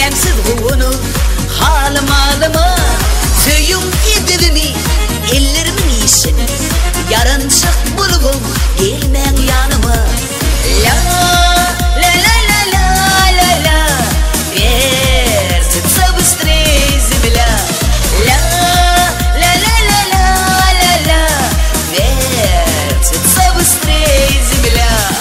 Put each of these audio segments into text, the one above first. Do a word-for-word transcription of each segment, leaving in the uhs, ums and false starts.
Suymensiz guvunu halim alımı Söyüm edibimi ellerimin işin Yarınçık bulubum gelmen yanıma La la la la la la la Versin sabıstrezim la La la la la la la la Versin sabıstrezim la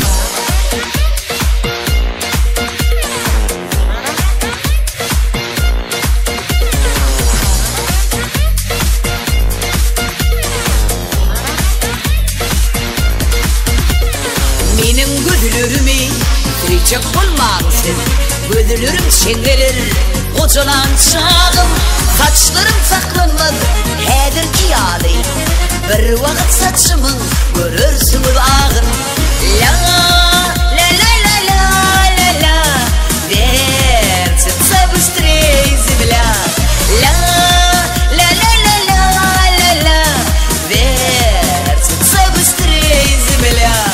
Gözülürümü Tüyecek olmağısın Gözülürüm çengelir Kocalan çağım Saçlarım saklanmadı Hedir ki yağlı Bir vakit saçımın Görürsünüz ağın La la la la la la la Versin sabıstrezim la La la la la la la la Versin sabıstrezim la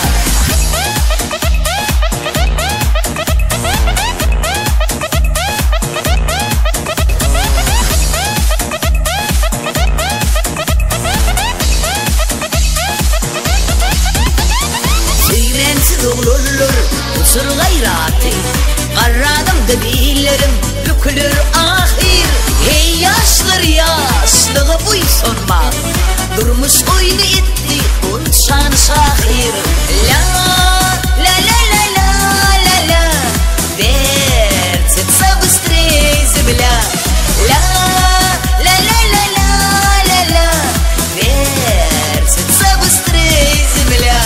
Olurlar uçur gayratı Qarradım debillerim bükülür ahir Hey yaşlar yaşlığı buy sonmaz Durmuş oyunu etti unçan şahir La la la la la la la Versin sabıstrezim la La la la la la la la Versin sabıstrezim la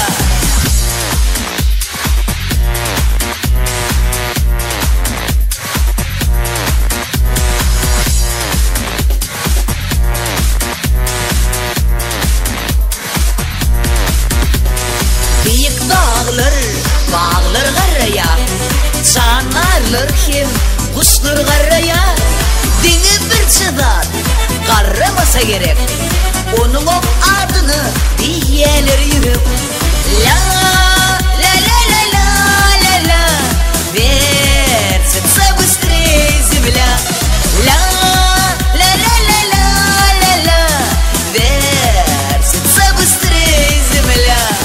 Dağlar, bağlar garaya Çanarlar kim, kuşlar garaya Dini bir çıdan, qarramasa gerek Onun o adını diyeler yürüp La la la la la la la Versin sabıstrezim la La la la la la la la Versin sabıstrezim la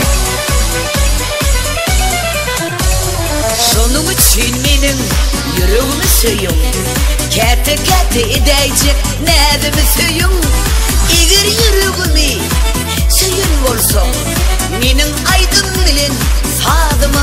Şonun için menin yüreğimi söyüm Kete kete edecek nedimi söyüm Eğer yüreğimi söyün olsa Menin aydın bilin sadıma